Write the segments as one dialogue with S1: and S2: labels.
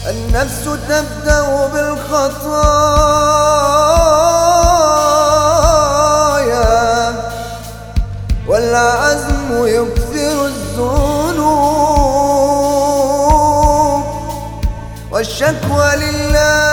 S1: النفس تبدأ بالخطايا والعزم يكثر الذنوب والشكوى لله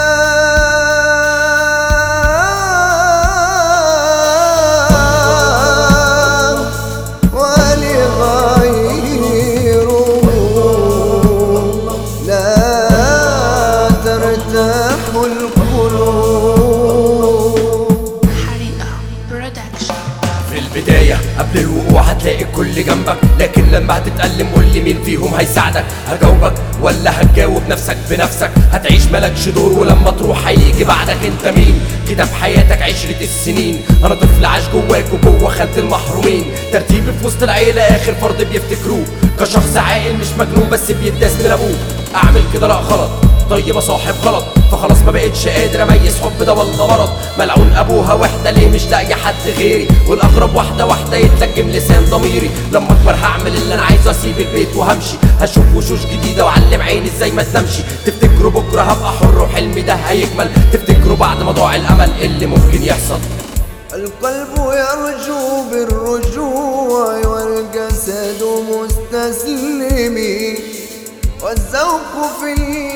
S2: في البداية قبل الوقوع هتلاقي الكل جنبك، لكن لما هتتألم قولي مين فيهم هيساعدك. هجاوبك ولا هتجاوب نفسك بنفسك؟ هتعيش ملكش دور ولما تروح هيجي بعدك انت مين؟ كده في حياتك 10 السنين. انا طفل عاش جواك وجوا خانة المحرومين، ترتيبي في وسط العيلة اخر فرد بيفتكروه، كشخص عاقل مش مجنون بس بيداس من ابوه. اعمل كده لا غلط، طيب صاحب غلط، فخلاص ما بقتش قادر اميز حب ده ولا مرض. ملعون ابوها وحده ليه مش لاقي حد غيري، والاغرب واحده واحده يتلجم لسان ضميري. لما اكبر هعمل اللي انا عايزه، اسيب البيت وهمشي، هشوف وشوش جديده واعلم عيني ازاي ما تنامش. تفتكروا بكره هبقى حر وحلمي ده هيكمل، تفتكروا بعد ما ضاع الامل اللي ممكن يحصل.
S1: القلب يرجو بالرجوع والجسد مستسلم، والذوق في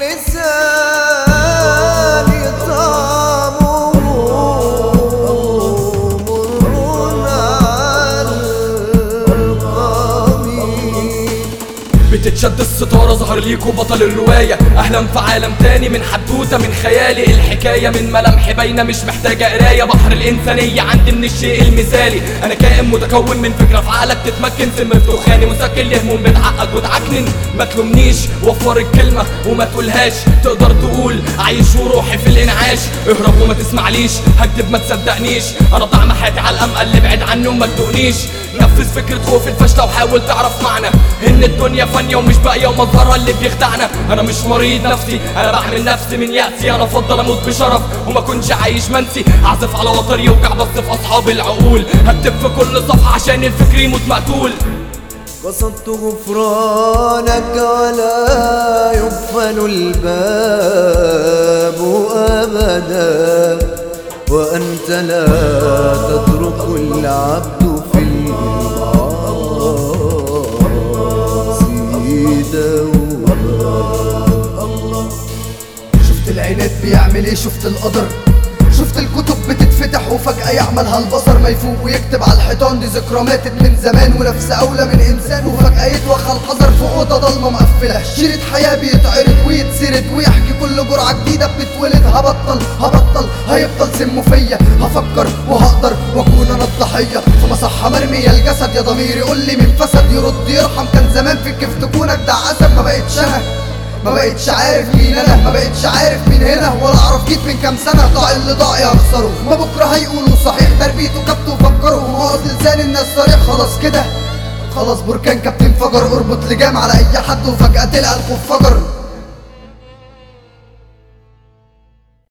S1: اللسان طعمه مر على القميص.
S2: بتتشد الستارة ظهر ليكوا بطل الرواية، أهلا في عالم تاني من حدوتة من خيالي. الحكاية من ملامح باينة مش محتاجة قراية، بحر الإنسانية عندي من الشيء المثالي. أنا كائن متكون من فكرة في عقلك تتمكن، سم في دخاني مسكن يهموم بتعقد وتعكنن. ما تلومنيش وفر الكلمة وما تقولهاش، تقدر تقول عايش وروحي في الإنعاش. اهرب وما تسمعليش، هكدب ما تصدقنيش، أنا طعم حياتي على الأمل اللي ابعد عني وما تدوقنيش. نفذ فكرة خوف الفشلة وحاول تعرف معنى إن الدنيا فانية ومش باقية ومظهرها اللي بيخدعنا. أنا مش مريض نفسي، أنا بحمل نفسي من يأسي. أنا أفضل أموت بشرف وما كنش عايش منسي، أعزف على وتر يوجع بس في أصحاب العقول. هكتب في كل صفحة عشان الفكر يموت مقتول.
S1: قصدت غفرانك ولا يقفل الباب أبدا، وأنت لا تترك العبد في المعاصي دوما.
S3: شفت العناد بيعمل ايه، شفت القدر، شفت الكتب بتتفتح وفجأة يعملها البصر، ما يفوق ويكتب على الحيطان دي ذكرى ماتت من زمان ونفس أولى من إنسان، وفجأة يتوخى الحذر في أوضة ضلمة مقفلة. شريط حياة بيتعرض ويتسرد ويحكي كل جرعة جديدة بتتولد. هبطل هيفضل سمه فيا، هفكر وهقدر واكون انا الضحية. في مصحة مرمية الجسد يا ضميري قول لي مين فسد، يرد يرحم كان زمان في كيف تكونك ده عسب. ما بقتش انا، ما بقتش عارف مين انا، ما بقتش عارف مين هنا ولا اعرف جيت من كام سنة. ضاع اللي ضاع يخسره، ما بكره هيقولوا صحيح تربيته كبت وفكروا. ومقصد لسان الناس صريح خلاص كده، خلاص بركان كابتن انفجر. اربط لجام على اي حد وفجأة تلقى الخوف فجر.